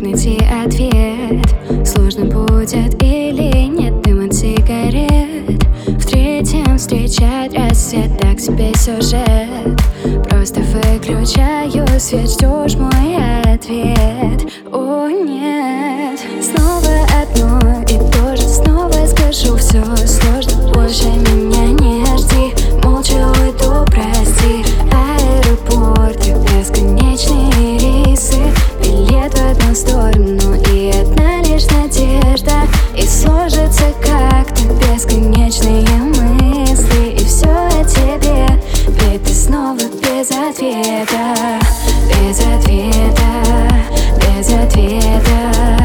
найти ответ? Сложно будет или нет дым от сигарет? В третьем встречать рассвет, так себе сюжет. Просто выключаю свет, ждешь мой ответ. О нет, снова одно и то же, снова скажу все сложно, больше меня не жди. Молча уйду, прости. Аэропорты, бесконечные рейсы, билет в одну сторону и одна лишь надежда. И сложится как-то бесконечные мысли, и все о тебе, ведь ты снова без ответа. Без ответа, без ответа.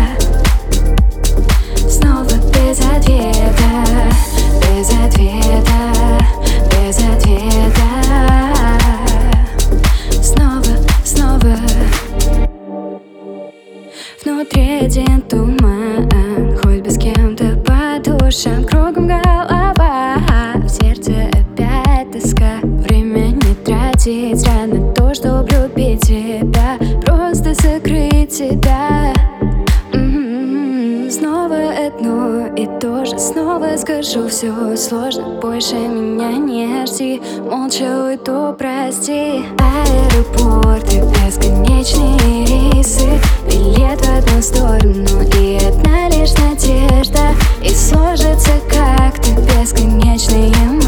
Снова без ответа, без ответа, без ответа. Снова. Внутри один туман, хоть бы с кем-то по душам, кругом голова, в сердце опять тоска. Время не тратить зря на то, чтоб любить тебя, просто закрыть тебя. Снова одно и то же, снова скажу все сложно, больше меня не жди. Молча уйду, прости. Аэропорты, бесконечные рейсы, билет в одну сторону и одна лишь надежда. И сложится как-то бесконечные мысли.